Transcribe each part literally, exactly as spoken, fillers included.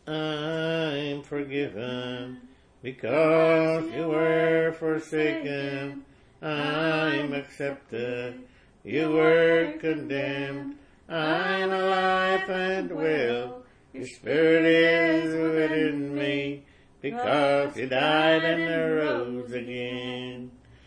I'm forgiven. Because you were forsaken, I'm accepted. You were condemned. I'm alive and well. Your spirit is within me. Because you died and arose again.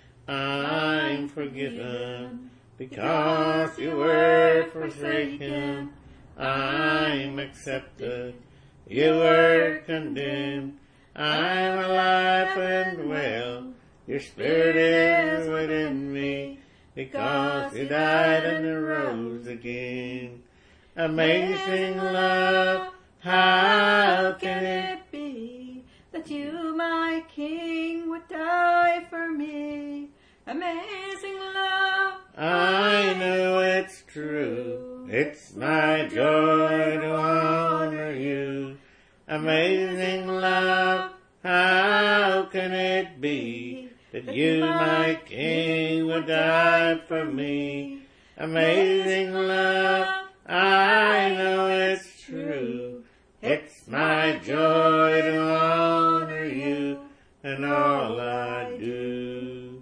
I'm forgiven. Because you were forsaken, I'm accepted. You were condemned. I'm alive and well. Your spirit is within me. Because you died and arose again. Amazing love, how can it be that you, my King, would die for me? Amazing love, I know it's true. It's my joy to honor you. Amazing love, how can it be that you, my King, would die for me? Amazing love, I know it's true. It's my joy to honor you in all I do.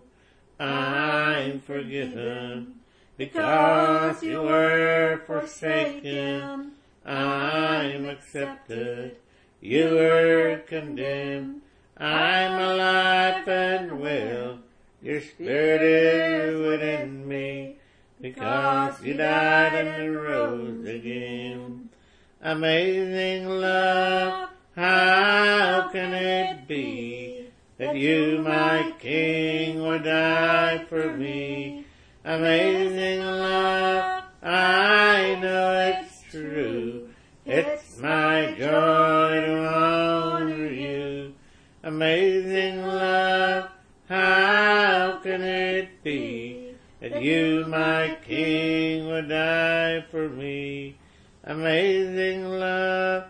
I'm forgiven because you were forsaken. I'm accepted. You were condemned. I'm alive and well. Your spirit is within me. Because you died and arose again. Amazing love, how can it be that you, my King, would die for me? Amazing love, I know it's true. It's my joy to honor you. Amazing love, how can it be that you, my King, would die for me? Amazing love,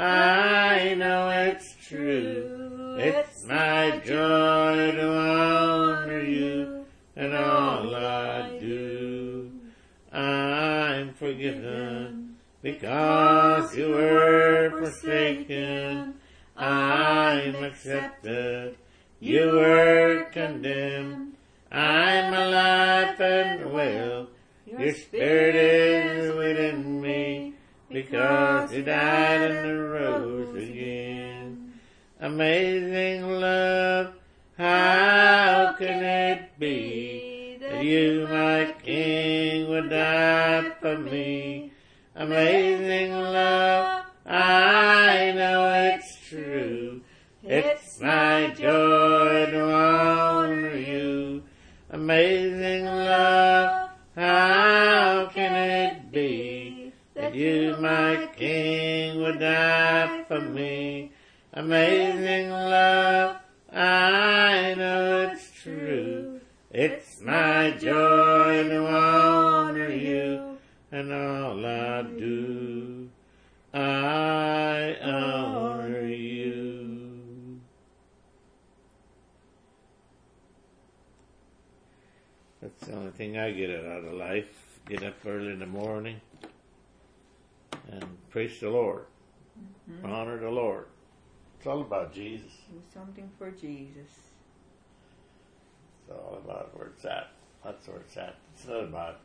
I know it's true. It's my joy to honor you in all I do. I'm forgiven because you were forsaken. I'm accepted. You were condemned. I'm alive and well. Your spirit is within me. Because you died and arose again. Amazing love, how can it be that you, my King, would die for me? Amazing love, I know it's true. It's my joy to honor you. Amazing love, how can it be that you, my King, would die for me? Amazing love, I know it's true. It's my joy to honor you and all I do. I honor you. That's the only thing I get out of life. Get up early in the morning and praise the Lord. Mm-hmm. Honor the Lord. It's all about Jesus. Do something for Jesus. It's all about where it's at. That's where it's at. It's not about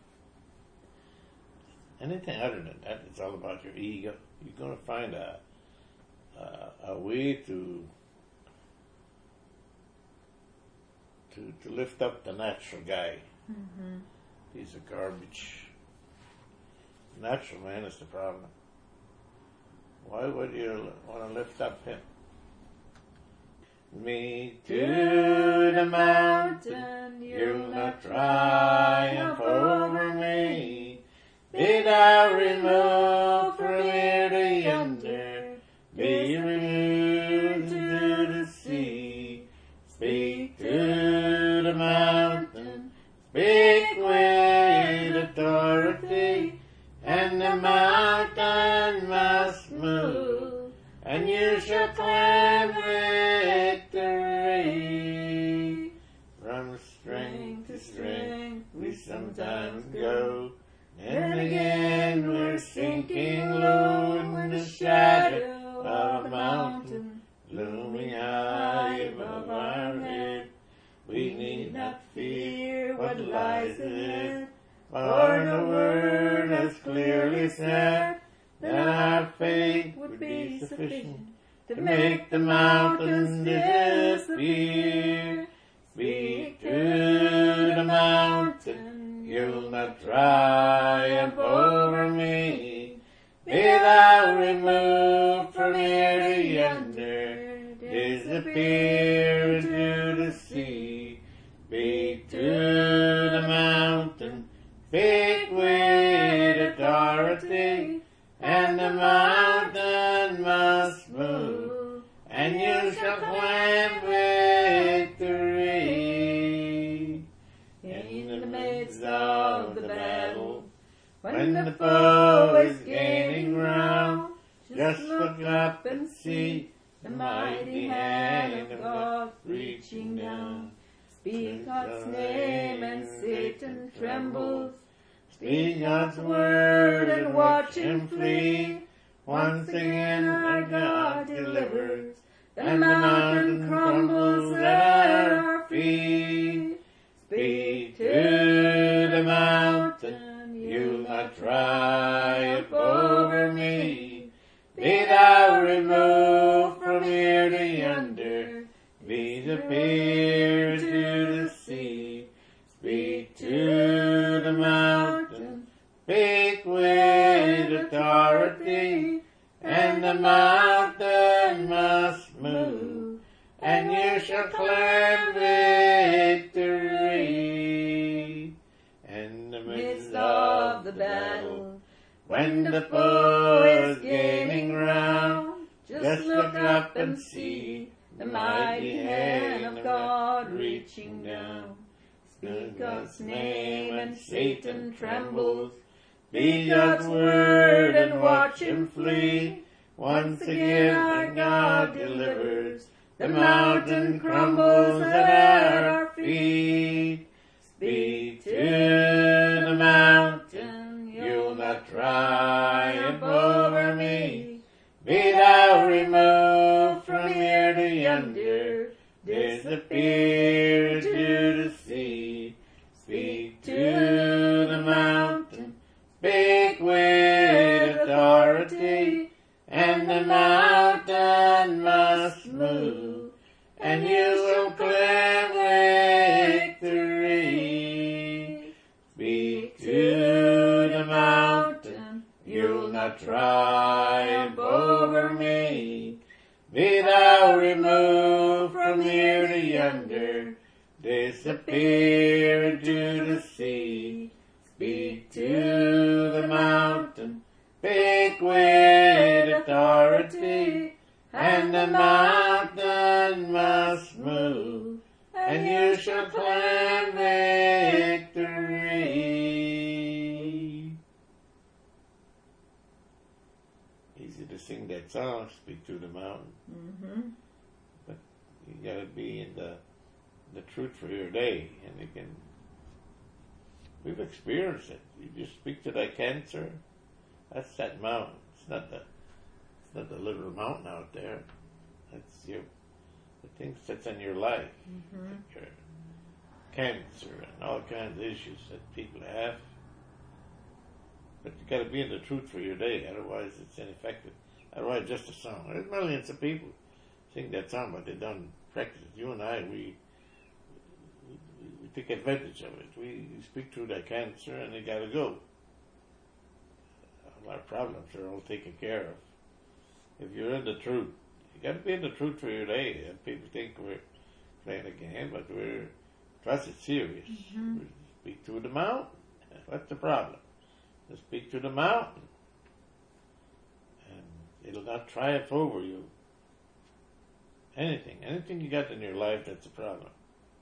anything other than that. It's all about your ego. You're going to find a a, a way to, to to lift up the natural guy. Mm-hmm. Piece of garbage. Natural man is the problem. Why would you want to lift up him? Me to the mountain, you'll not triumph over me. Be thou removed from here to yonder, be removed to the sea. Speak to the mountain, speak with authority, and the mountain must move, and you shall claim victory. From strength to strength we sometimes go, and again we're sinking low in the shadow of a we said that our faith would be sufficient to make the mountains disappear. Speak to the mountain, you'll not triumph over me. Be thou removed from here to yonder, disappear into the sea. Speak to the mountain, speak with authority, and the mountain must move, and you shall claim victory. In the midst of the battle, when the foe is gaining ground, just look up and see the mighty hand of God reaching down. Speak God's name and Satan trembles. Speak God's word and watch him flee. Once again our God delivers, and the mountain crumbles at our feet. Speak to the mountain, you'll not triumph over me. Be thou removed from here to yonder, disappear to the sea. Speak to the mountain, speak with authority, and the mountain must move, and you shall claim victory. In the midst of the battle, when the foe is gaining ground, just look up and see the mighty hand of God reaching down. Speak God's name and Satan trembles. Speak God's word and watch him flee. Once again our God delivers. The mountain crumbles at our feet. Speak to the mountain, you'll not triumph over me. Be thou removed from here to yonder, disappear into the sea. Speak to the mountain, speak with authority, and the mountain must move, and you will claim victory. Speak to the mountain, you'll not triumph over me. Be thou removed from here to yonder, disappear into the sea. Speak to the mountain, speak with authority, and the mountain must move, and you shall claim victory. Easy to sing that song, Speak to the Mountain. Mm-hmm. But you gotta be in the the truth for your day, and you can. We've experienced it. You just speak to that cancer. That's that mountain. It's not the. It's not the little mountain out there. That's your. The things that's in your life. Mm-hmm. Like your cancer and all kinds of issues that people have. But you got to be in the truth for your day. Otherwise, it's ineffective. Otherwise, just a song. There's millions of people sing that song, but they don't practice it. You and I, we. We take advantage of it. We speak through that cancer and they gotta go. All our problems are all taken care of. If you're in the truth, you gotta be in the truth for your day. And people think we're playing a game, but we're, trust it's serious. Mm-hmm. We speak to the mountain. What's the problem? Just speak to the mountain. And it'll not triumph over you. Anything. Anything you got in your life that's a problem.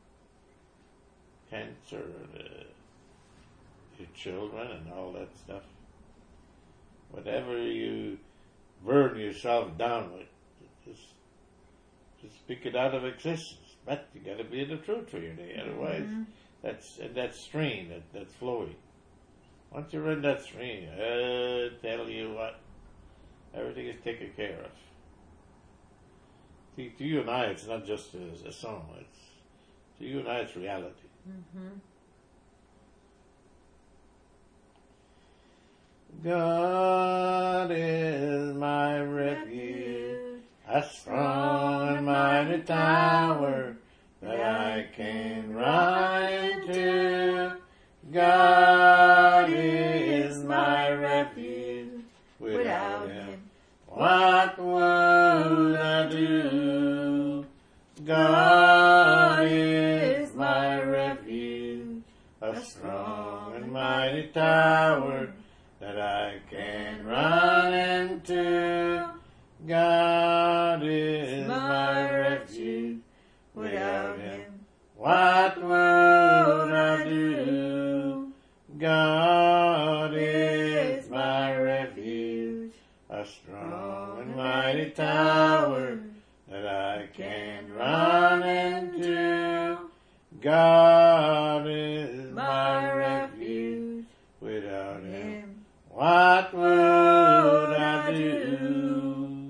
Cancer, uh, your children and all that stuff. Whatever you burn yourself down with, just, just speak it out of existence. But you got to be in the truth for your day. Otherwise, Mm-hmm. that's that stream that, that's flowing. Once you're in that stream, I tell you what, everything is taken care of. See, to you and I, it's not just a, a song. It's to you and I, it's reality. Mm-hmm. God is my refuge, a strong and mighty tower that I can run into. God is my refuge, without him what would I do? God is my refuge, a strong and mighty tower that I can run into. God is my refuge, without him what would I do? God is my refuge, a strong and mighty tower that I can run into. God is my refuge, without him what would I do?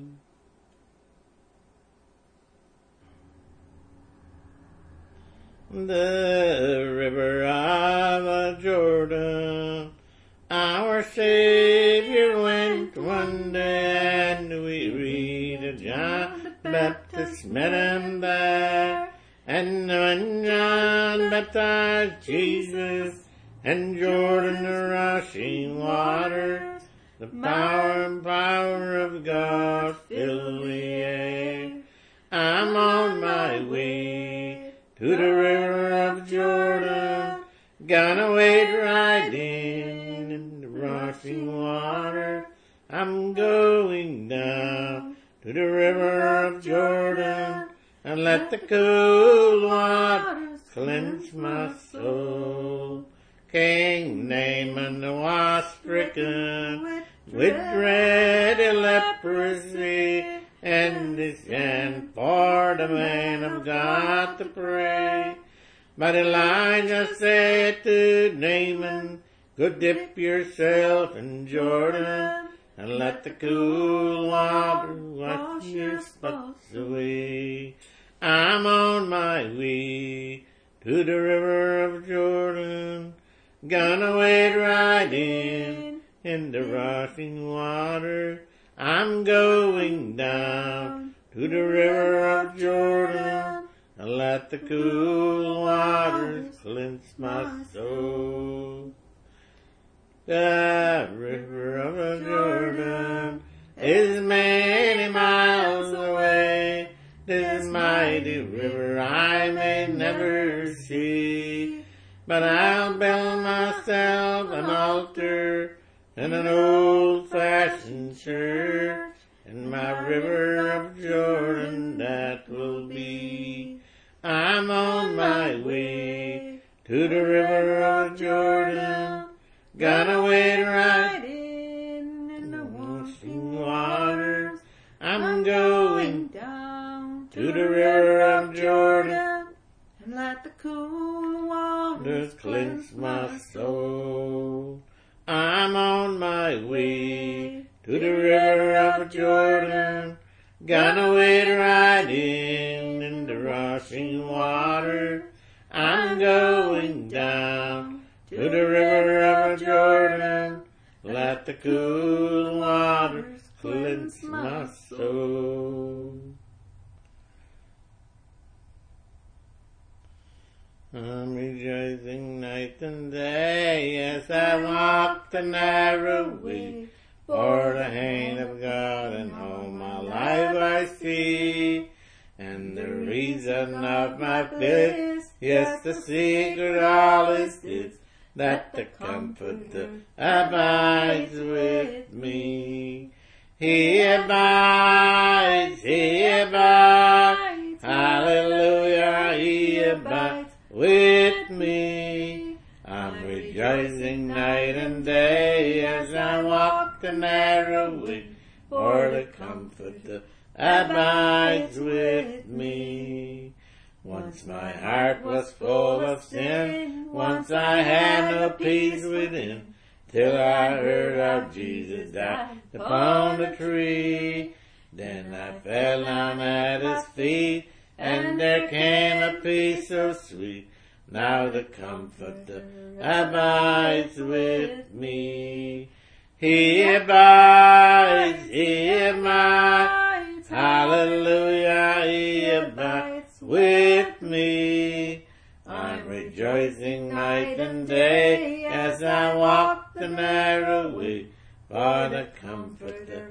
The river of Jordan, our Savior went one day, and we read of John the Baptist met him there. And when John baptized Jesus, and Jordan the rushing waters, the power and power of God filled the air. I'm on my way to the river of Jordan, gonna wade right in, in the rushing water. I'm going down to the river of Jordan, and let the cool waters cleanse my soul. King Naaman was stricken with dread leprosy, and he sent for the man of God to pray. But Elijah said to Naaman, go dip yourself in Jordan, and let the cool water wash your spots away. I'm on my way to the river of Jordan, gonna wade right in, in the rushing water. I'm going down to the river of Jordan, and let the cool waters cleanse my soul. The river of Jordan is many miles away. This mighty river I may never see, but I'll build myself an altar and an old-fashioned church, and my river of Jordan that will be. I'm on my way to the river of Jordan, gonna wade right in, in the washing waters. I'm going down to the river of Jordan, and let the cool waters cleanse my soul. I'm on my way to the river of Jordan, gonna wade right in, in the rushing water. I'm going down to the river of Jordan, let the cool waters cleanse my soul. I'm rejoicing night and day as I walk the narrow way, for the hand of God and all my life I see. And the reason of my faith, yes, the secret all is this, that the Comforter abides with me. He abides, he abides, hallelujah, he abides with me. I'm rejoicing night and day as I walk the narrow way, for the Comforter abides with me. Once my heart was full of sin, once I had no peace within, till I heard how Jesus died upon the tree. Then I fell down at his feet, and there came a peace so sweet. Now the Comforter abides with me. He abides, He abides, hallelujah, He abides with me. I'm rejoicing night and day as I walk the narrow way, for the Comforter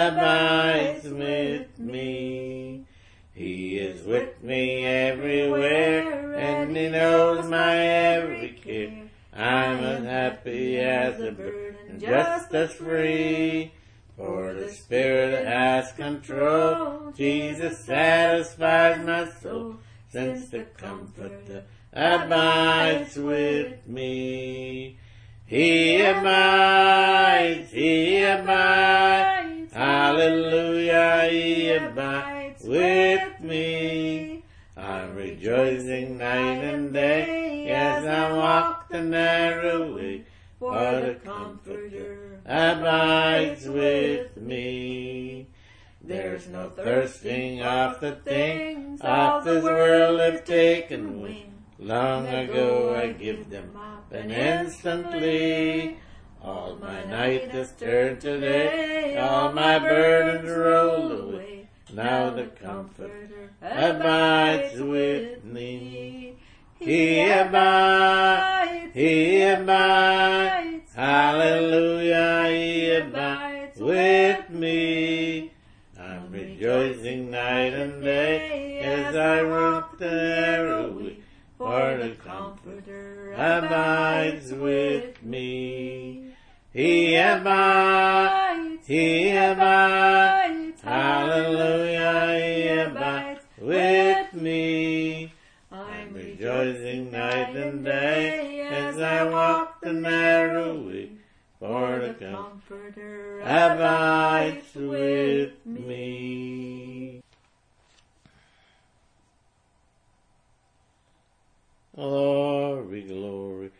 abides with me. He is with me everywhere, and He knows my every care. I'm as happy as a bird, and just as free, for the Spirit has control. Jesus satisfies my soul, since the Comforter abides with me. He abides, He abides, hallelujah, He abides with me. I'm rejoicing night and day as I walk the narrow way, for the Comforter abides with me. There's no thirsting after things of this world have taken wing. Long ago I give them up, and instantly all my night has turned to day, all my burdens rolled away. Now the Comforter abides with me. He abides, He abides, hallelujah, He abides with me. I'm rejoicing night and day as I walk the narrow way, for the Comforter abides with me. He abides, He abides, hallelujah, He abides with me. I'm rejoicing night and day as I walk the narrow way, for the Comforter abides with me. Glory, glory,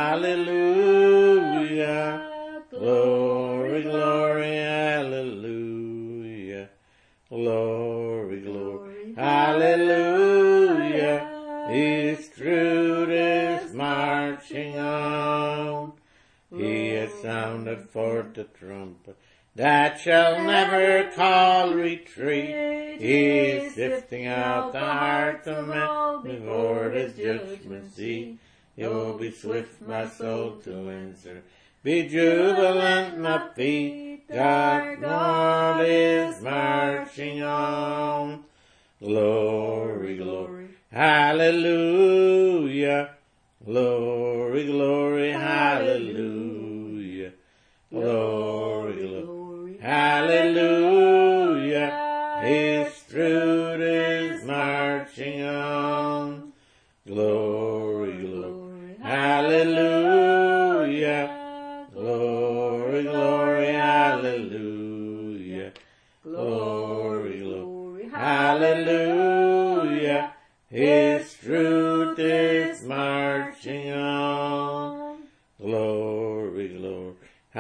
hallelujah. Glory, glory, hallelujah. Glory, glory, hallelujah. His truth is marching on. He has sounded forth the trumpet that shall never call retreat. He is sifting out the hearts of men before His judgment seat. He will be swift, my soul, to answer. Be jubilant, my feet. God, God is marching on. Glory, glory, hallelujah. Glory, glory, hallelujah. Glory, glory, hallelujah. His truth is marching on. Glory, glory, hallelujah. Glory, glory, hallelujah. Glory, glory, hallelujah. His truth is marching on. Glory, glory,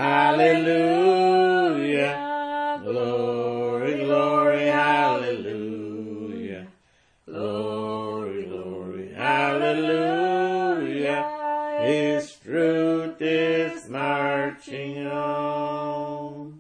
hallelujah. Glory, glory, hallelujah. Glory, glory, hallelujah. His truth is marching on.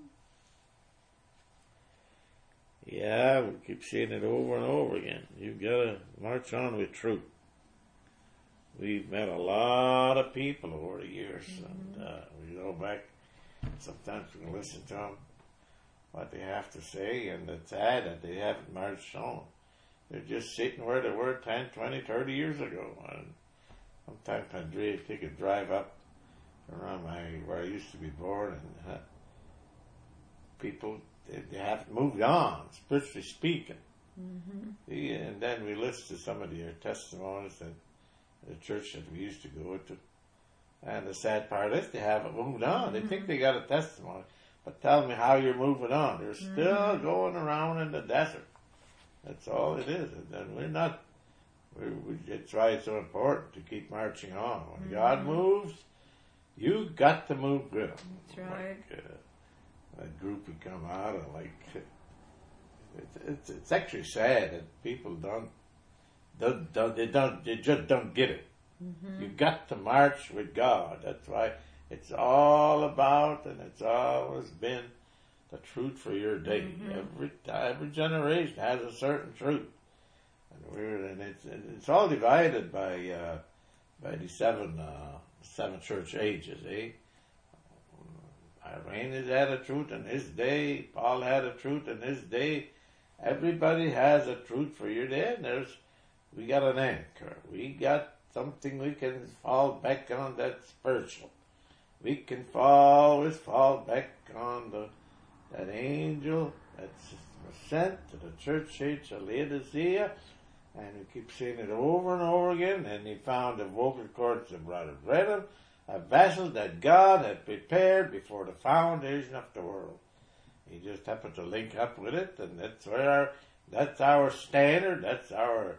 Yeah, we keep saying it over and over again. You've got to march on with truth. We've met a lot of people over the years, mm-hmm. and uh, we go back. Sometimes we can listen to them, what they have to say, and it's sad that they haven't marched on. They're just sitting where they were ten, twenty, thirty years ago. And sometimes I take a drive up around my where I used to be born, and uh, people they, they haven't moved on, spiritually speaking. Mm-hmm. Yeah, and then we listen to some of their testimonies at the church that we used to go to. And the sad part is they haven't moved on. They mm-hmm. think they got a testimony, but tell me how you're moving on. They're mm-hmm. still going around in the desert. That's all it is. And then we're not. We, we, it's why it's so important to keep marching on. When mm-hmm. God moves, you got to move with Him. That's right. Like, uh, that group we come out of, like, it's, it's it's actually sad that people don't, don't, don't they don't they just don't get it. Mm-hmm. You got to march with God. That's why It's all about, and it's always been, the truth for your day. Mm-hmm. Every every generation has a certain truth, and we're and it's and it's all divided by uh, by the seven uh, seven church ages, eh? Irenaeus had a truth in his day. Paul had a truth in his day. Everybody has a truth for your day, and there's we got an anchor. We got something we can fall back on that's spiritual. We can always fall back on the that angel that's sent to the church age of Laodicea, and we keep saying it over and over again. And he found the vocal cords of Brother Brenham, a vessel that God had prepared before the foundation of the world. He just happened to link up with it, and that's where our, that's our standard, that's our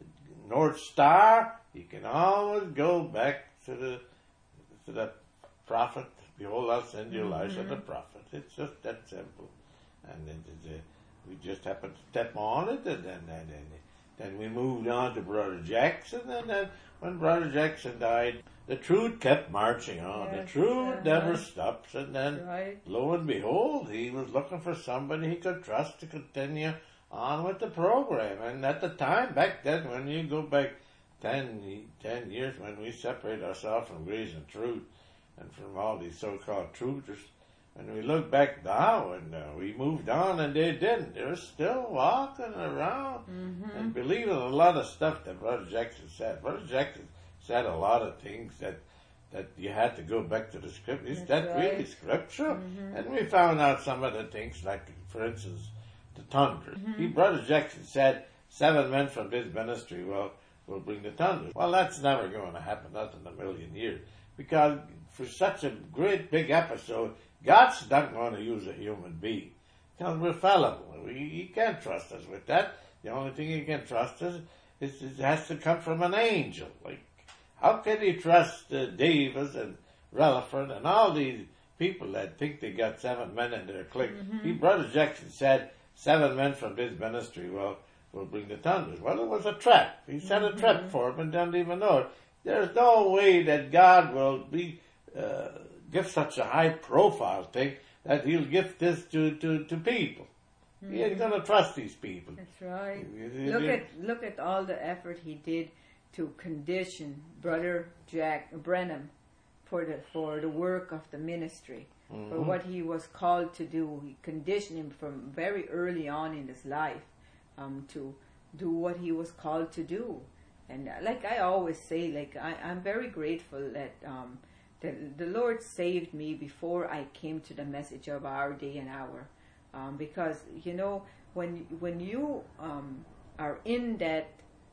North Star. You can always go back to the to the prophet. Behold, I'll send you Elijah mm-hmm. the prophet. It's just that simple. And then uh, we just happened to step on it, and then, then, then, then we moved on to Brother Jackson, and then when Brother Jackson died, the truth kept marching on. Yes, the truth uh-huh. never stops, and then right. lo and behold, he was looking for somebody he could trust to continue on with the program. And at the time, back then, when you go back ten, ten years, when we separated ourselves from Grace and Truth, and from all these so-called truthers, and we look back now, and uh, we moved on, and they didn't. They're still walking around mm-hmm. and believing a lot of stuff that Brother Jackson said. Brother Jackson said a lot of things that that you had to go back to the scripture. Is that right. really scripture? Mm-hmm. And we found out some of the things, like, for instance, the thunder. Mm-hmm. He, Brother Jackson said, seven men from this ministry will, will bring the thunder. Well, that's never going to happen, not in a million years. Because for such a great big episode, God's not going to use a human being. Because we're fallible. We, he can't trust us with that. The only thing he can trust us is it has to come from an angel. Like, how can he trust uh, Davis and Relaford and all these people that think they got seven men in their clique? Mm-hmm. He, Brother Jackson said, seven men from this ministry will, will bring the thunders. Well, it was a trap. He set mm-hmm. a trap for him and didn't even know it. There's no way that God will be uh, give such a high-profile thing that he'll give this to, to, to people. Mm-hmm. He ain't going to trust these people. That's right. Look at look at all the effort he did to condition Brother Jack Brenham for the for the work of the ministry, mm-hmm. for what he was called to do. He conditioned him from very early on in his life um, to do what he was called to do. And like I always say, like I, I'm very grateful that um, that the Lord saved me before I came to the message of our day and hour, um, because you know when when you um, are in that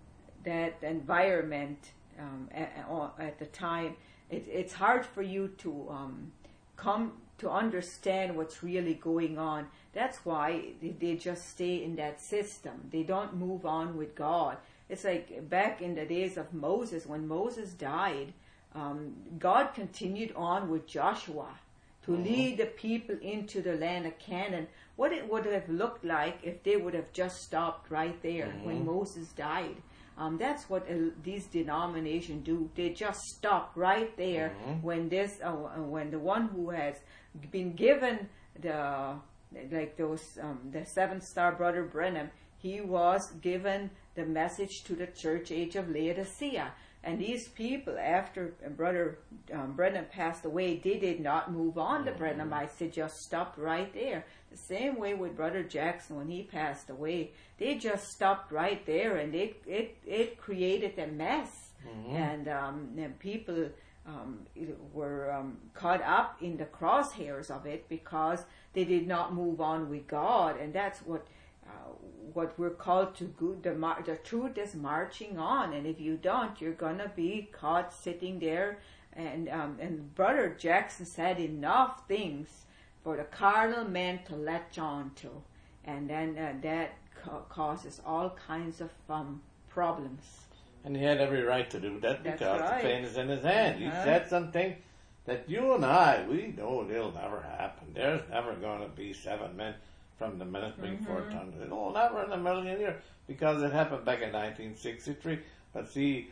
that environment um, at, at the time, it, it's hard for you to um, come to understand what's really going on. That's why they, they just stay in that system. They don't move on with God. It's like back in the days of Moses, when Moses died, um, God continued on with Joshua to mm-hmm. lead the people into the land of Canaan. What it would have looked like if they would have just stopped right there mm-hmm. when Moses died. Um, that's what uh, these denominations do. They just stop right there mm-hmm. when this, uh, when the one who has been given the, like those, um, the seven star Brother Brenham, he was given the message to the church age of Laodicea. And these people, after Brother um, Brenham passed away, they did not move on to Brenham. I said, just stop right there. The same way with Brother Jackson when he passed away. They just stopped right there, and it it, it created a mess. Mm-hmm. And, um, and people um, were um, caught up in the crosshairs of it because they did not move on with God. And that's what uh, what we're called to do. The, mar- the truth is marching on, and if you don't, you're going to be caught sitting there. And, um, and Brother Jackson said enough things for the carnal man to latch on to. And then uh, that ca- causes all kinds of um, problems. And he had every right to do that That's because right. the pain is in his hand. Uh-huh. He said something that you and I, we know it'll never happen. There's never going to be seven men from the minute bring mm-hmm. forth thunder. It'll never in a million years, because it happened back in nineteen sixty-three. But see,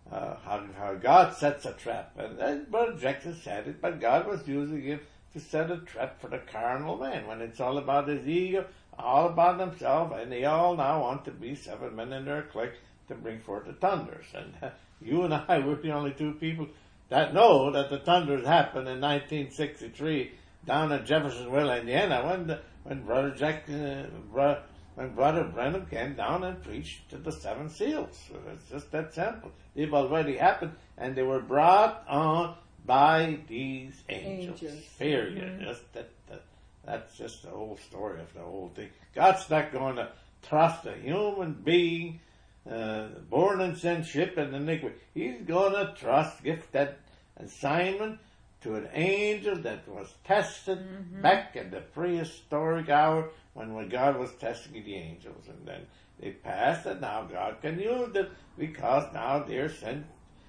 uh, how, how God sets a trap. And, and Brother Jackson said it, but God was using him to set a trap for the carnal man when it's all about his ego, all about himself, and they all now want to be seven men in their clique to bring forth the thunders. And uh, you and I, we're the only two people that know that the thunders happened in nineteen sixty-three down in Jeffersonville, Indiana, when the, when Brother Jack, uh, bro, when Brother Branham came down and preached to the seven seals. So it's just that simple. They've already happened, and they were brought on by these angels. angels. Period. Mm-hmm. Just that, that, that's just the whole story of the whole thing. God's not going to trust a human being uh, born in sinship and iniquity. He's going to trust, give that assignment to an angel that was tested mm-hmm. back in the prehistoric hour when, when God was testing the angels. And then they passed, and now God can use them because now they're sent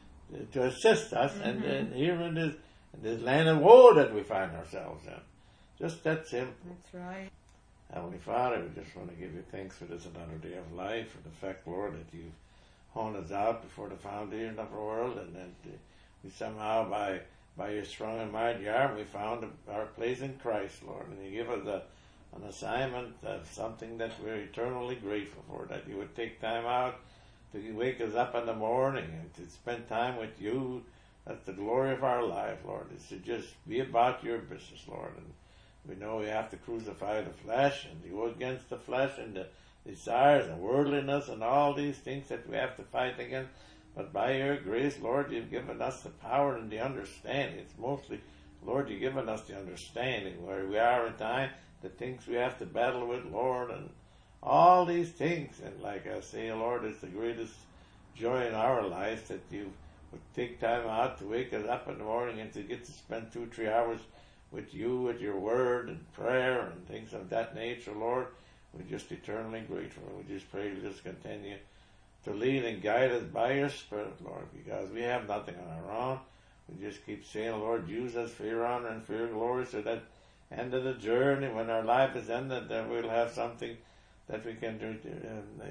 to assist us mm-hmm. and, and here in this, in this land of woe that we find ourselves in. Just that simple. That's right. Heavenly Father, we just want to give you thanks for this another day of life, for the fact, Lord, that you've honed us out before the foundation of the world, and that uh, we somehow, by by your strong and mighty arm, we found our place in Christ, Lord, and you give us a, an assignment of something that we're eternally grateful for, that you would take time out to wake us up in the morning and to spend time with you. That's the glory of our life, Lord, is to just be about your business, Lord. And we know we have to crucify the flesh and go against the flesh and the desires and worldliness and all these things that we have to fight against. But by your grace, Lord, you've given us the power and the understanding. It's mostly, Lord, you've given us the understanding where we are in time, the things we have to battle with, Lord, and all these things. And like I say, Lord, it's the greatest joy in our lives that you would take time out to wake us up in the morning and to get to spend two, three hours with you, with your word and prayer and things of that nature, Lord. We're just eternally grateful. We just pray you just continue to lead and guide us by your Spirit, Lord, because we have nothing on our own. We just keep saying, Lord, use us for your honor and for your glory, so that end of the journey, when our life is ended, then we'll have something that we can do to, uh,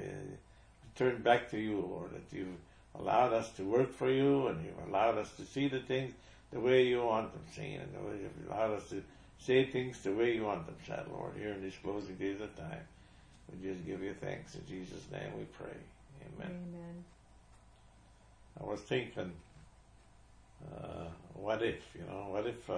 turn back to you, Lord, that you've allowed us to work for you, and you've allowed us to see the things the way you want them seen, and the way you've allowed us to say things the way you want them said, Lord, here in these closing days of time. We just give you thanks. In Jesus' name we pray. Amen. Amen. I was thinking, uh, what if, you know, what if, uh,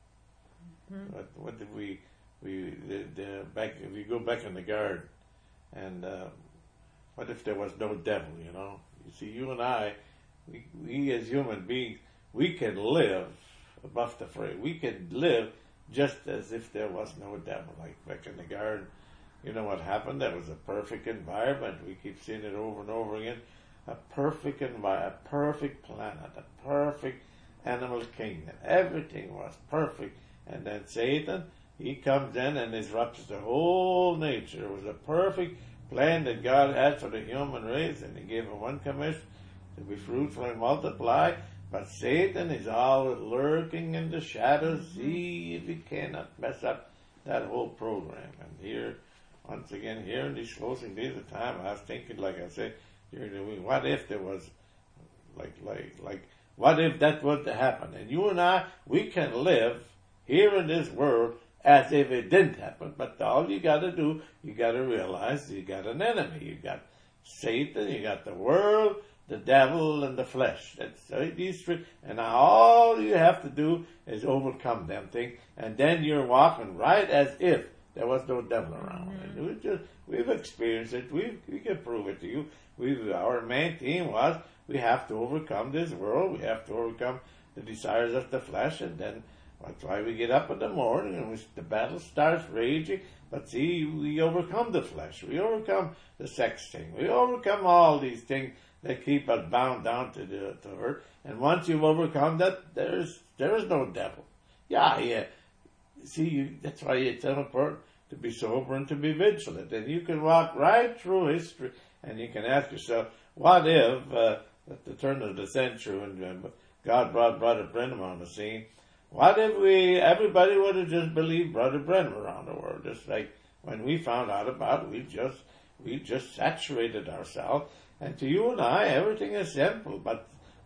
mm-hmm. what, what if we, we, the, the back, if we go back in the garden, and, uh, what if there was no devil, you know? You see, you and I, we, we as human beings, we can live above the fray. We can live just as if there was no devil, like back in the garden. You know what happened? There was a perfect environment. We keep seeing it over and over again. A perfect environment, a perfect planet, a perfect animal kingdom. Everything was perfect. And then Satan, he comes in and disrupts the whole nature. It was a perfect plan that God had for the human race, and he gave him one commission, to be fruitful and multiply. But Satan is always lurking in the shadows, see if he cannot mess up that whole program. And here, once again, here in these closing days of time, I was thinking, like I said, during the week, what if there was, like, like, like, what if that was to happen? And you and I, we can live here in this world as if it didn't happen. But all you got to do, you got to realize you got an enemy. You got Satan, you got the world, the devil, and the flesh. That's uh, these three. And now all you have to do is overcome them things, and then you're walking right as if there was no devil around. Mm-hmm. And we just, we've experienced it. We we can prove it to you. We our main theme was we have to overcome this world. We have to overcome the desires of the flesh, and then that's why we get up in the morning and we, the battle starts raging. But see, we overcome the flesh. We overcome the sex thing. We overcome all these things that keep us bound down to the to earth. And once you've overcome that, there's there is no devil. Yeah, yeah. See, you, that's why it's so important to be sober and to be vigilant. And you can walk right through history, and you can ask yourself, what if, uh, at the turn of the century, when uh, God brought Brother Branham on the scene, what if we, everybody would have just believed Brother Branham around the world? Just like when we found out about it, we just, we just saturated ourselves. And to you and I, everything is simple, but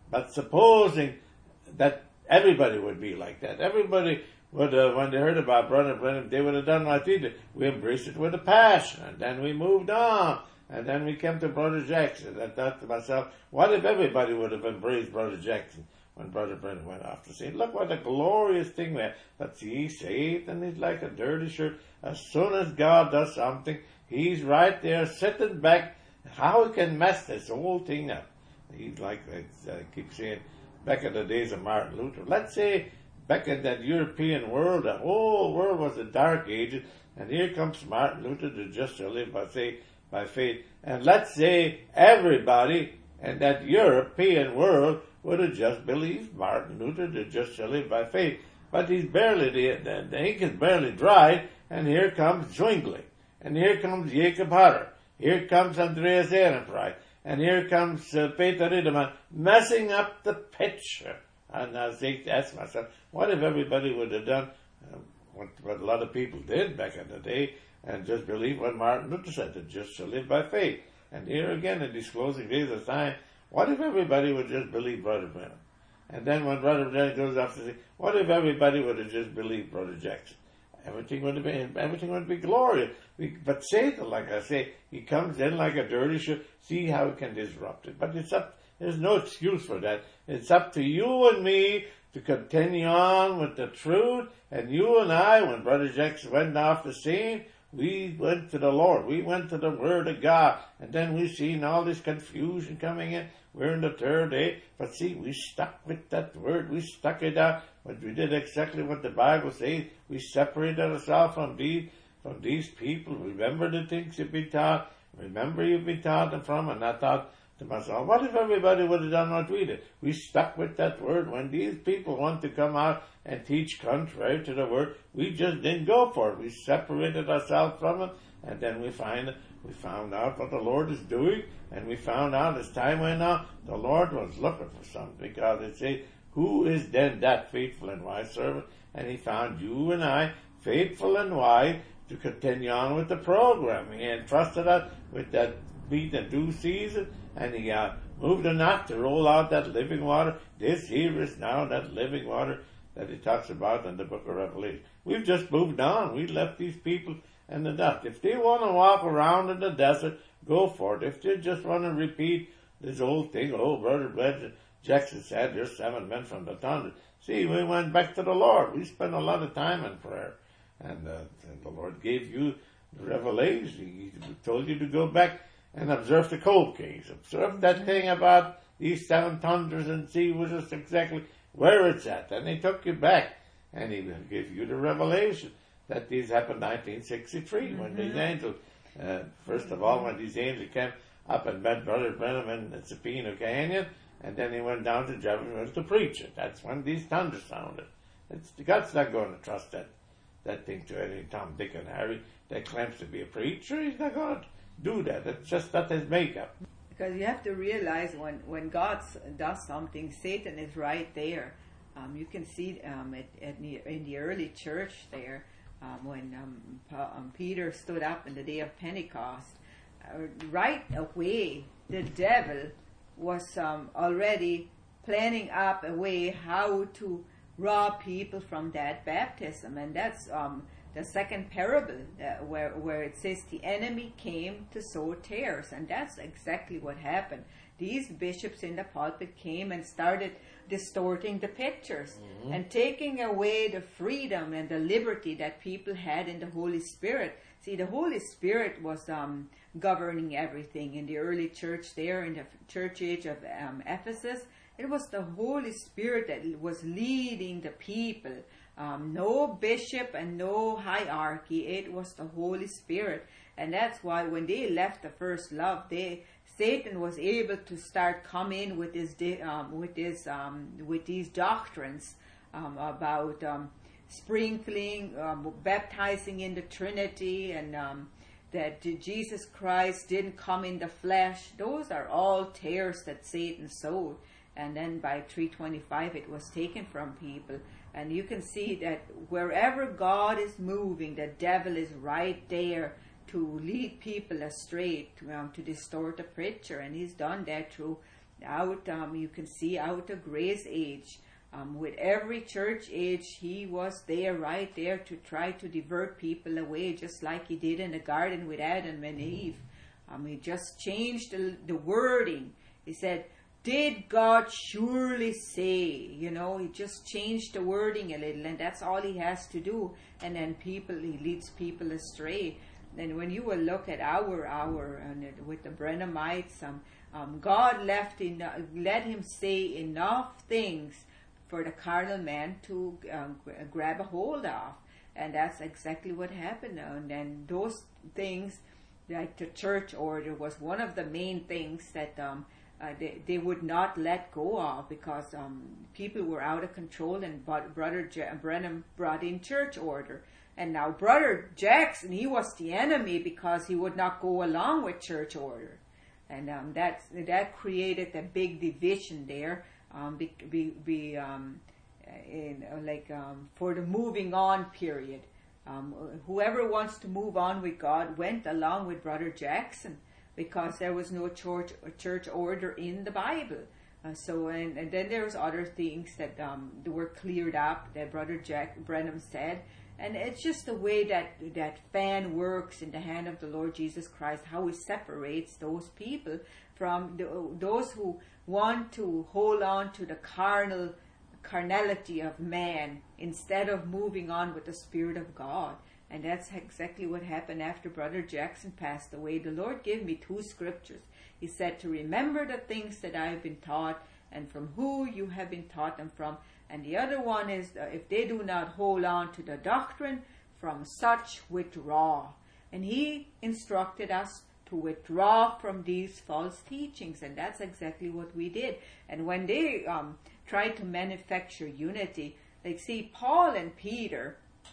But supposing that everybody would be like that, everybody would, uh, when they heard about Brother Branham, they would have done what he did. We embraced it with a passion, and then we moved on. And then we came to Brother Jackson. I thought to myself, what if everybody would have embraced Brother Jackson when Brother Brennan went off to sea? Look what a glorious thing we have. But see, Satan is like a dirty shirt. As soon as God does something, he's right there sitting back. How he can mess this whole thing up? He's like, I keep saying, back in the days of Martin Luther. Let's say back in that European world, the whole world was the Dark Ages, and here comes Martin Luther to just to live by faith. By faith, and let's say everybody in that European world would have just believed Martin Luther to just to live by faith. But he's barely the, the, the ink is barely dried, and here comes Zwingli, and here comes Jacob Hutter, here comes Andreas Ehrenpreis, and here comes uh, Peter Riedemann messing up the picture. And I think to ask myself, what if everybody would have done uh, what, what a lot of people did back in the day? And just believe what Martin Luther said, that just to live by faith. And here again, in these closing days of time, what if everybody would just believe Brother Branham? And then when Brother Branham goes off to say, what if everybody would have just believed Brother Jackson? Everything would have been, everything would be glorious. We, but Satan, like I say, he comes in like a dirty shirt. See how he can disrupt it. But it's up, there's no excuse for that. It's up to you and me to continue on with the truth. And you and I, when Brother Jackson went off the scene, we went to the Lord. We went to the Word of God. And then we seen all this confusion coming in. We're in the third day. But see, we stuck with that Word. We stuck it out. But we did exactly what the Bible says. We separated ourselves from these, from these people. Remember the things you've been taught. Remember you've been taught them from. And I thought to myself, what if everybody would have done what we did? We stuck with that Word. When these people want to come out and teach contrary to the Word, we just didn't go for it. We separated ourselves from it, and then we find we found out what the Lord is doing, and we found out as time went on, the Lord was looking for something, because it says, who is then that faithful and wise servant? And he found you and I faithful and wise to continue on with the program. He entrusted us with that meat and due season, and he uh, moved enough to roll out that living water. This here is now that living water that he talks about in the book of Revelation. We've just moved on. We left these people in the dust. If they want to walk around in the desert, go for it. If they just want to repeat this old thing, oh, Brother Brother Jackson said, there's seven men from the thunder. See, we went back to the Lord. We spent a lot of time in prayer. And, uh, and the Lord gave you the revelation. He told you to go back and observe the cold case. Observe that thing about these seven thunders and see what is exactly where it's at. And he took you back, and he will give you the revelation that these happened in nineteen sixty-three, mm-hmm. when these angels, uh, first of all, when these angels came up and met Brother Branham in Sapino Canyon, and then he went down to Jeffersonville to preach it. That's when these thunders sounded. It's, God's not going to trust that, that thing to any Tom, Dick, and Harry that claims to be a preacher. He's not going to do that. It's just not his makeup. Because you have to realize when, when God does something, Satan is right there. Um, you can see um, at, at the, in the early church there, um, when um, pa, um, Peter stood up in the day of Pentecost, uh, right away the devil was um, already planning up a way how to rob people from that baptism. And that's um, the second parable uh, where, where it says the enemy came to sow tares. And that's exactly what happened. These bishops in the pulpit came and started distorting the pictures, mm-hmm. and taking away the freedom and the liberty that people had in the Holy Spirit. See, the Holy Spirit was um, governing everything in the early church there, in the church age of um, Ephesus. It was the Holy Spirit that was leading the people. Um, no bishop and no hierarchy. It was the Holy Spirit. And that's why when they left the first love, they Satan was able to start coming with his um, with his um, with these doctrines um, about um, sprinkling, um, baptizing in the Trinity, and um, that Jesus Christ didn't come in the flesh. Those are all tares that Satan sowed. And then by three twenty-five, it was taken from people. And you can see that wherever God is moving, the devil is right there to lead people astray, to, um, to distort the preacher. And he's done that through out, um, you can see out of Gray's age. Um, with every church age, he was there, right there, to try to divert people away, just like he did in the garden with Adam and Eve. Um, he just changed the, the wording. He said, did God surely say? You know, he just changed the wording a little, and that's all he has to do. And then people, he leads people astray. And when you will look at our hour and with the Brenhamites, um, um, God left in, uh, let him say enough things for the carnal man to um, grab a hold of. And that's exactly what happened. And then those things, like the church order, was one of the main things that um, uh, they, they would not let go of, because um, people were out of control, and Brother J- Brenham brought in church order. And now Brother Jackson, he was the enemy because he would not go along with church order. And um, that's, that created a big division there. Um, be, be, be um, in, uh, like um, for the moving on period. Um, whoever wants to move on with God went along with Brother Jackson, because there was no church church order in the Bible. Uh, so and, and then there was other things that um, were cleared up that Brother Jack Brenham said. And it's just the way that that fan works in the hand of the Lord Jesus Christ, how he separates those people from the, those who want to hold on to the carnal carnality of man instead of moving on with the Spirit of God. And that's exactly what happened after Brother Jackson passed away. The Lord gave me two scriptures. He said to remember the things that I have been taught, and from who you have been taught them from. And the other one is, uh, if they do not hold on to the doctrine, from such withdraw. And he instructed us to withdraw from these false teachings, and that's exactly what we did. And when they um, tried to manufacture unity, like see, Paul and Peter,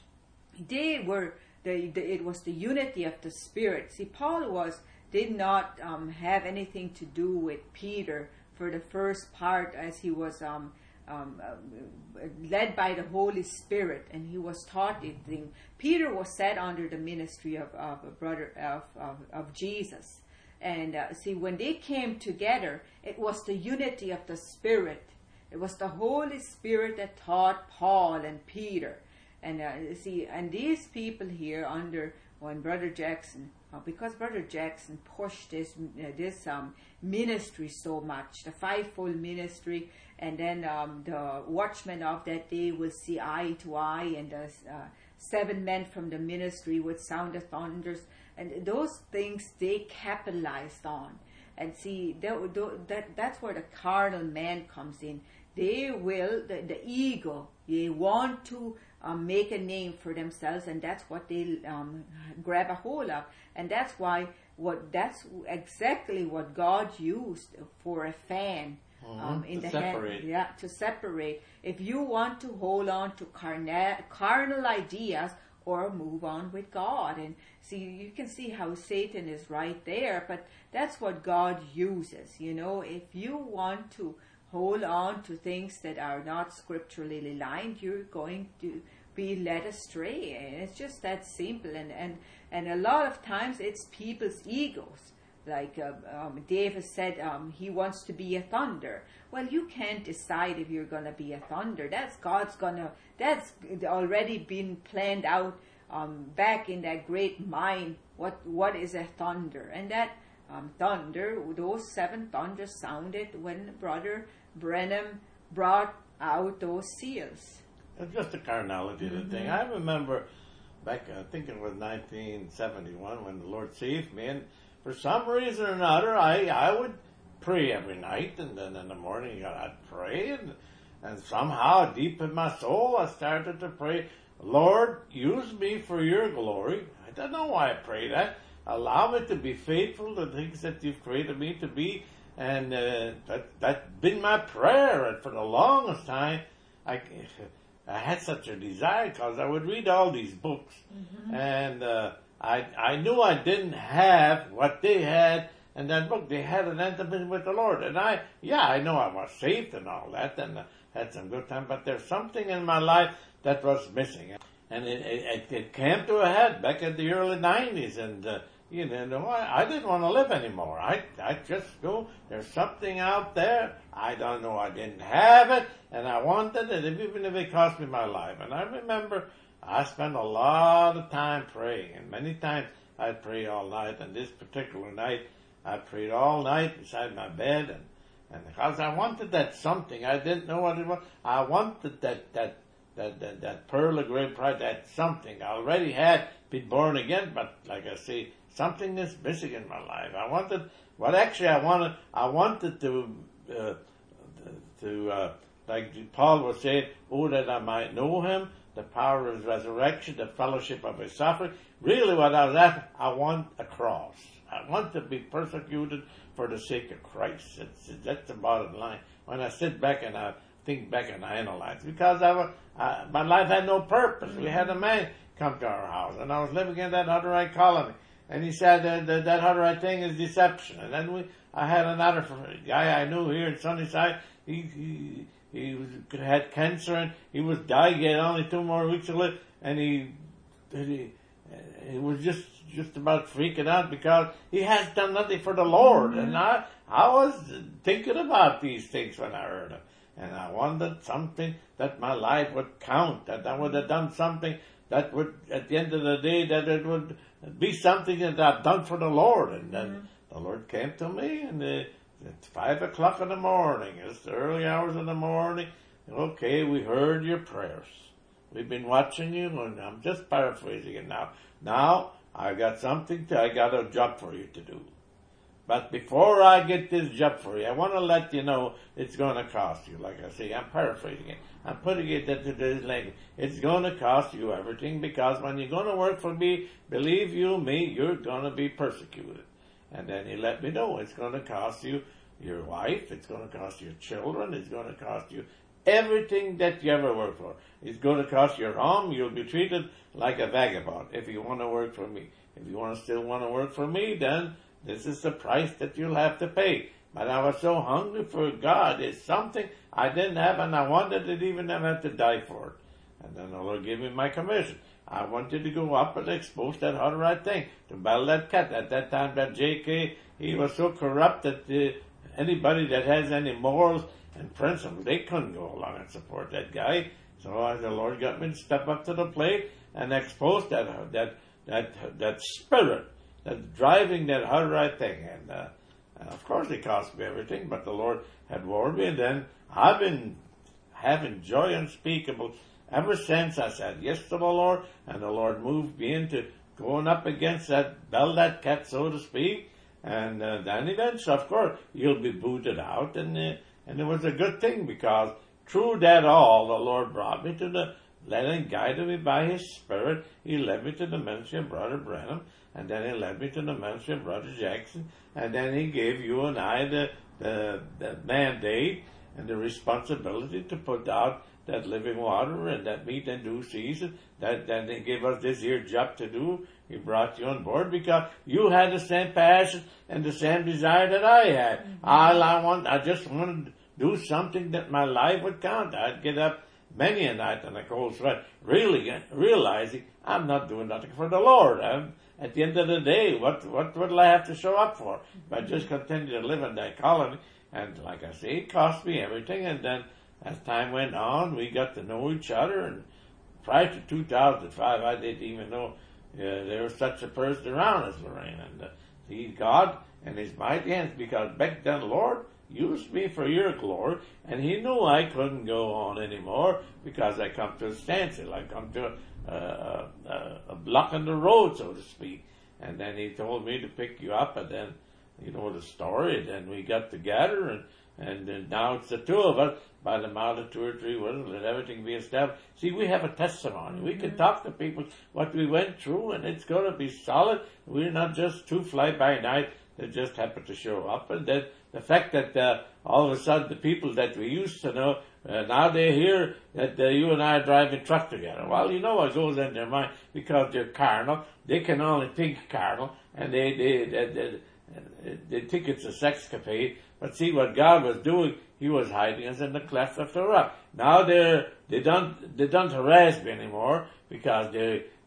they were, the, the, it was the unity of the Spirit. See, Paul was did not um, have anything to do with Peter for the first part, as he was um, um, uh, led by the Holy Spirit, and he was taught it. Peter was set under the ministry of, of a brother of, of, of Jesus. And uh, see, when they came together, it was the unity of the Spirit. It was the Holy Spirit that taught Paul and Peter. And uh, see, and these people here under when Brother Jackson, uh, because Brother Jackson pushed this uh, this um, ministry so much, the fivefold ministry, and then um, the watchmen of that day will see eye to eye, and the uh, seven men from the ministry would sound the thunders, and those things they capitalized on. And see, that, that that's where the carnal man comes in. They will, the, the ego, they want to um, make a name for themselves, and that's what they um, grab a hold of. And that's why, what that's exactly what God used for a fan. Mm-hmm. Um, in to the separate. hand, yeah, to separate. If you want to hold on to carnal, carnal ideas, or move on with God. And see, you can see how Satan is right there, but that's what God uses. You know, if you want to hold on to things that are not scripturally aligned, you're going to be led astray. And it's just that simple. And, and, and a lot of times it's people's egos. Like uh, um, David said, um, he wants to be a thunder. Well, you can't decide if you're going to be a thunder. That's God's going to, that's already been planned out um, back in that great mind. What What is a thunder? And that um, thunder, those seven thunders sounded when Brother Brenham brought out those seals. It's just the carnality Mm-hmm. of the thing. I remember back, I think it was nineteen seventy-one, when the Lord saved me, and for some reason or another, I, I would pray every night, and then in the morning I'd pray, and, and somehow deep in my soul I started to pray, Lord, use me for your glory. I don't know why I pray that. Allow me to be faithful to things that you've created me to be, and uh, that, that's been my prayer, and for the longest time, I, I had such a desire, because I would read all these books, mm-hmm. and uh, I I knew I didn't have what they had in that book. They had an intimacy with the Lord. And I, yeah, I know I was saved and all that, and uh, had some good time, but there's something in my life that was missing. And it, it, it came to a head back in the early nineties, and uh, you know, I, I didn't want to live anymore. I, I just go, there's something out there. I don't know. I didn't have it, and I wanted it, even if it cost me my life. And I remember I spent a lot of time praying, and many times I'd pray all night. And this particular night, I prayed all night beside my bed, and, and because I wanted that something, I didn't know what it was. I wanted that, that, that, that, that pearl of great price, that something. I already had been born again, but like I say, something is missing in my life. I wanted, what actually I wanted, I wanted to, uh, to, uh, like Paul was saying, oh, that I might know him, the power of his resurrection, the fellowship of his suffering. Really what I was after, I want a cross. I want to be persecuted for the sake of Christ. It's, it's, that's the bottom line. When I sit back and I think back and I analyze, because I was, I, my life had no purpose. We had a man come to our house, and I was living in that Hutterite colony. And he said that that, that Hutterite thing is deception. And then we, I had another guy I knew here in Sunnyside. He he he was, had cancer, and he was dying. He had only two more weeks to live, and he he, he was just just about freaking out because he has done nothing for the Lord. Mm-hmm. And I I was thinking about these things when I heard him, and I wanted something that my life would count, that I would have done something that would, at the end of the day, that it would be something that I've done for the Lord. And then mm-hmm. the Lord came to me, and uh, it's five o'clock in the morning. It's the early hours of the morning. Okay, we heard your prayers. We've been watching you, and I'm just paraphrasing it now. Now, I got something to, I got a job for you to do. But before I get this job for you, I want to let you know it's going to cost you. Like I say, I'm paraphrasing it. I'm putting it into this language. It's going to cost you everything, because when you're going to work for me, believe you me, you're going to be persecuted. And then he let me know it's going to cost you your wife, it's going to cost your children, it's going to cost you everything that you ever worked for. It's going to cost your home. You'll be treated like a vagabond if you want to work for me. If you want to still want to work for me, then this is the price that you'll have to pay. But I was so hungry for God. It's something I didn't have, and I wanted it even if I had to die for it. And then the Lord gave me my commission. I wanted to go up and expose that Hutterite thing, to battle that cat. At that time, that J K, he was so corrupt that uh, anybody that has any morals and principles, they couldn't go along and support that guy. So uh, the Lord got me to step up to the plate and expose that uh, that that that spirit that's driving that Hutterite thing. And uh, And of course it cost me everything, but the Lord had warned me, and then I've been having joy unspeakable ever since I said yes to the Lord, and the Lord moved me into going up against that bell, that cat, so to speak, and uh, then eventually, of course, you'll be booted out, and uh, and it was a good thing, because through that all, the Lord brought me to the, led and guided me by His Spirit. He led me to the ministry of Brother Branham, and then He led me to the ministry of Brother Jackson, and then He gave you and I the, the, the mandate and the responsibility to put out that living water and that meat in due season. That then He gave us this here job to do. He brought you on board because you had the same passion and the same desire that I had. Mm-hmm. All I want, I just wanted to do something that my life would count. I'd get up many a night in a cold sweat, really realizing I'm not doing nothing for the Lord. I'm, at the end of the day, what what will I have to show up for? If I just continue to live in that colony, and like I say, it cost me everything. And then as time went on, we got to know each other. And prior to two thousand five, I didn't even know uh, there was such a person around as Lorraine. And uh, see, God and His mighty hands, because back then, Lord used me for Your glory, and He knew I couldn't go on anymore because I come to a standstill. I come to a, a, a, a block in the road, so to speak. And then He told me to pick you up, and then, you know the story, and then we got together, and, and, and now it's the two of us. By the mouth of two or three witnesses, let everything be established. See, we have a testimony. Mm-hmm. We can talk to people what we went through, and it's going to be solid. We're not just two fly-by-night that just happen to show up. And then the fact that uh, all of a sudden the people that we used to know, uh, now they hear that uh, you and I are driving truck together. Well, you know what goes in their mind, because they're carnal. They can only think carnal, and they they they, they, they think it's a sexcapade. But see, what God was doing, He was hiding us in the cleft of the rock. Now they're, they don't, they don't harass me anymore, because they,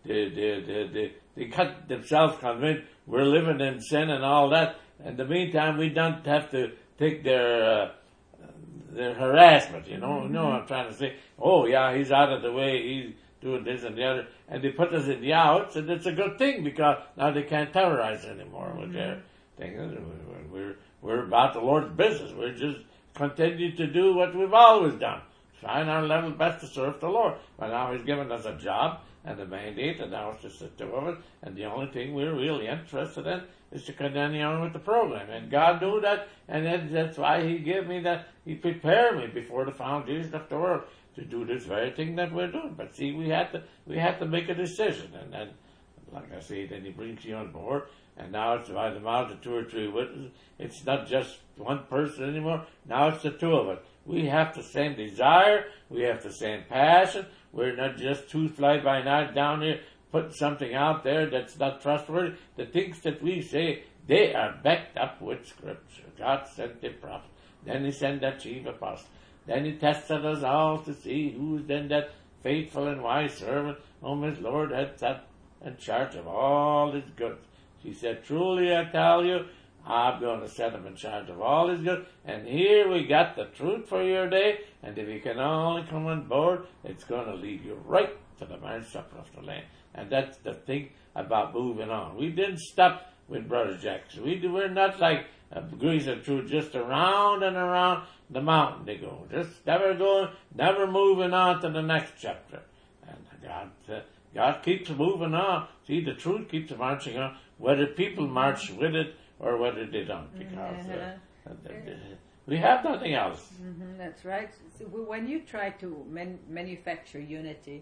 they, they, they, they, they got themselves convinced we're living in sin and all that. In the meantime, we don't have to take their uh, their harassment, you know. Mm-hmm. No, I'm trying to say, oh yeah, he's out of the way, he's doing this and the other, and they put us in the outs, and it's a good thing because now they can't terrorize anymore mm-hmm. with their things. We're we're about the Lord's business. We're just continue to do what we've always done, trying our level best to serve the Lord. But now He's given us a job and a mandate, and now it's just the two of us, and the only thing we're really interested in is to continue on with the program. And God knew that, and that, that's why He gave me that, He prepared me before the foundation of the world to do this very thing that we're doing. But see, we had to, we had to make a decision, and then, like I say, then He brings you on board, and now it's by the mouth of two or three witnesses. It's not just one person anymore, now it's the two of us. We have the same desire, we have the same passion. We're not just two fly-by-night down here putting something out there that's not trustworthy. The things that we say, they are backed up with Scripture. God sent the prophet. Then He sent that chief apostle. Then He tested us all to see who's then that faithful and wise servant whom His Lord had set in charge of all His goods. She said, truly I tell you, I'm going to set Him in charge of all His goods. And here we got the truth for your day. And if you can only come on board, it's going to lead you right to the marriage supper of the Lamb. And that's the thing about moving on. We didn't stop with Brother Jackson. We, we're not like a grease and truth, just around and around the mountain they go. Just never going, never moving on to the next chapter. And God, uh, God keeps moving on. See, the truth keeps marching on, whether people march with it or whether they don't, because uh, uh, we have nothing else. Mm-hmm, that's right. So when you try to man- manufacture unity,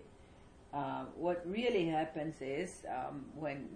uh, what really happens is um, when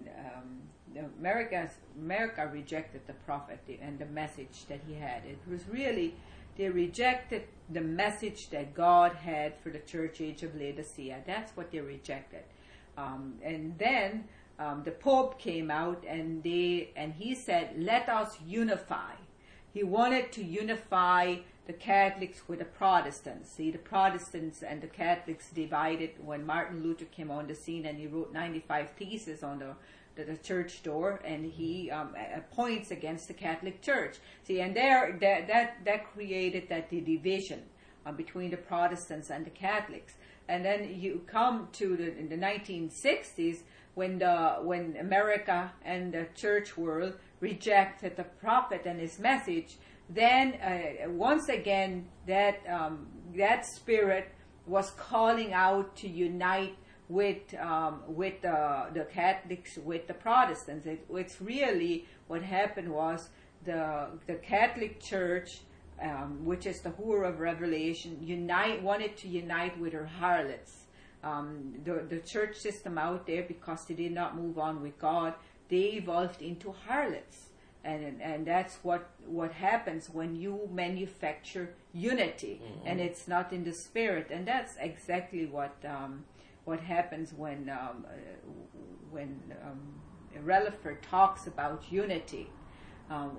um, America, America rejected the prophet and the message that he had. It was really, they rejected the message that God had for the church age of Laodicea. That's what they rejected. Um, and then Um, the Pope came out and they and he said, let us unify. He wanted to unify the Catholics with the Protestants. See, the Protestants and the Catholics divided when Martin Luther came on the scene, and he wrote ninety-five theses on the, the, the church door, and he um, points against the Catholic Church. See, and there that that, that created that the division uh, between the Protestants and the Catholics. And then you come to the, in the nineteen sixties, when the when America and the church world rejected the prophet and his message, then uh, once again that um, that spirit was calling out to unite with um, with the the Catholics, with the Protestants. It, it's really what happened was the the Catholic Church, um, which is the whore of Revelation, unite wanted to unite with her harlots. Um, the, the church system out there, because they did not move on with God, they evolved into harlots. And and that's what, what happens when you manufacture unity, mm-hmm. and it's not in the spirit. And that's exactly what um, what happens when um, uh, when um, Relaford talks about unity. Um,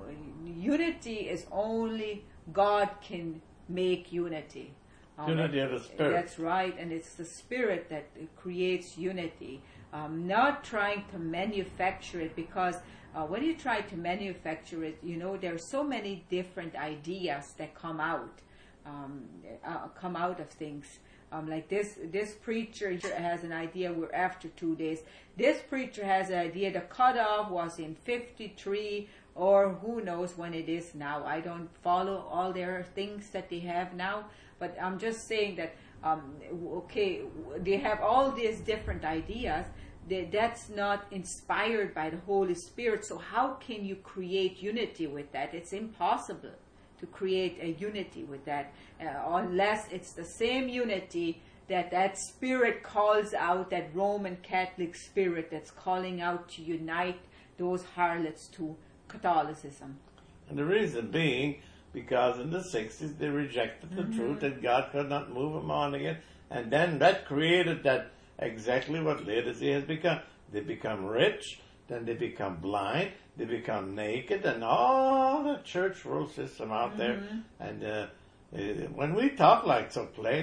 unity is only God can make unity. Um, unity of the Spirit. That's right, and it's the Spirit that creates unity. Um, not trying to manufacture it, because uh, when you try to manufacture it, you know, there are so many different ideas that come out, um, uh, come out of things. Um, like this, this preacher has an idea. We're after two days. This preacher has an idea. The cutoff was in fifty-three, or who knows when it is now. I don't follow all their things that they have now. But I'm just saying that, um, okay, they have all these different ideas. They, that's not inspired by the Holy Spirit. So how can you create unity with that? It's impossible to create a unity with that, uh, unless it's the same unity that that Spirit calls out, that Roman Catholic Spirit that's calling out to unite those harlots to Catholicism. And the reason being, because in the sixties they rejected the mm-hmm. truth, and God could not move them on again. And then that created that exactly what Laodicea has become. They become rich, then they become blind, they become naked, and all the church world system out mm-hmm. there. And uh, uh, when we talk like so plain that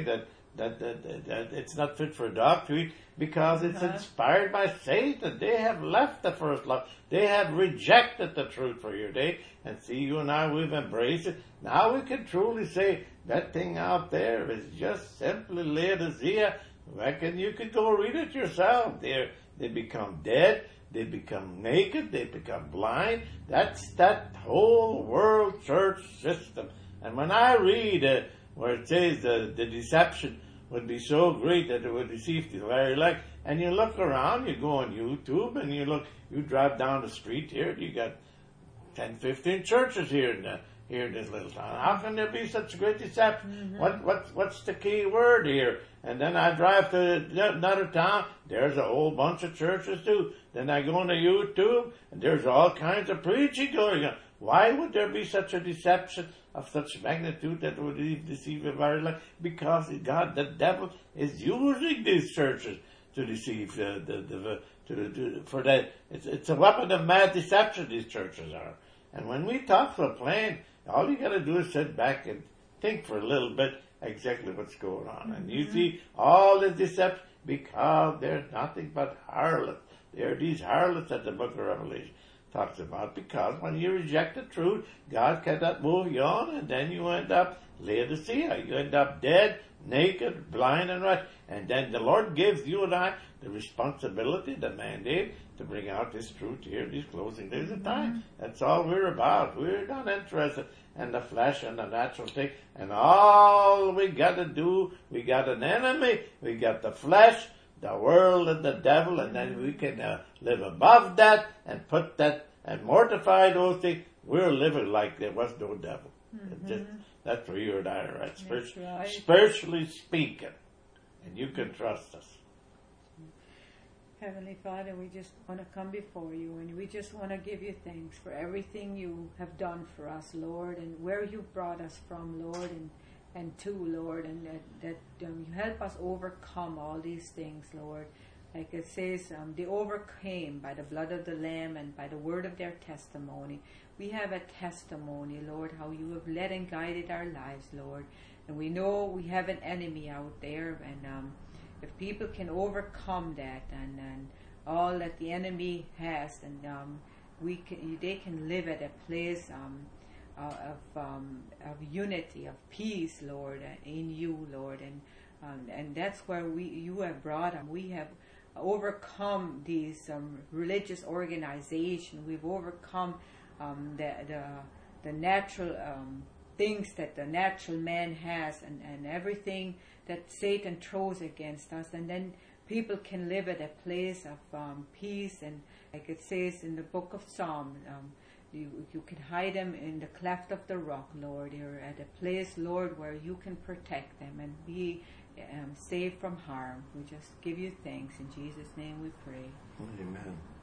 that, that, that, that it's not fit for dog to eat because it's Uh-huh. inspired by Satan. They have left the first love. They have rejected the truth for your day. And see, you and I, we've embraced it. Now we can truly say that thing out there is just simply Laodicea. Reckon you could go read it yourself. They they become dead. They become naked. They become blind. That's that whole world church system. And when I read uh, where it says the, the deception would be so great that it would deceive the very elect, and you look around, you go on YouTube, and you look, you drive down the street here, you got ten, fifteen churches here in the, here in this little town. How can there be such great deception? Mm-hmm. What what what's the key word here? And then I drive to another town. There's a whole bunch of churches too. Then I go on to YouTube, and there's all kinds of preaching going on. Why would there be such a deception of such magnitude that would deceive a very life? Because God, the devil, is using these churches to deceive the the, the to, to for that. It's it's a weapon of mad deception. These churches are. And when we talk so plain, all you got to do is sit back and think for a little bit exactly what's going on. And you see all the deception because they're nothing but harlots. They're these harlots that the book of Revelation talks about, because when you reject the truth, God cannot move you on, and then you end up Laodicea. You end up dead, naked, blind, and right. And then the Lord gives you and I the responsibility, the mandate, to bring out this truth here, these closing days of time. That's all we're about. We're not interested in the flesh and the natural thing. And all we got to do, we got an enemy, we got the flesh, the world, and the devil, and then we can uh, live above that and put that and mortify those things. We're living like there was no devil. Mm-hmm. Just, that's where you and I are at, spiritually, right. spiritually speaking. And you can trust us. Heavenly Father, we just want to come before you, and we just want to give you thanks for everything you have done for us, Lord, and where you brought us from, Lord, and and to, Lord, and that, that um, you help us overcome all these things, Lord. Like it says, um, they overcame by the blood of the Lamb and by the word of their testimony. We have a testimony, Lord, how you have led and guided our lives, Lord. And we know we have an enemy out there, and um, if people can overcome that and, and all that the enemy has, and um, we can, they can live at a place um, uh, of um, of unity, of peace, Lord, in you, Lord, and um, and that's where we you have brought them. We have overcome these um, religious organizations. We've overcome um, the the the natural um, things that the natural man has, and, and everything that Satan throws against us, and then people can live at a place of um, peace, and like it says in the book of Psalms, um, you you can hide them in the cleft of the rock, Lord. You're at a place, Lord, where you can protect them and be um, saved from harm. We just give you thanks. In Jesus' name we pray. Amen.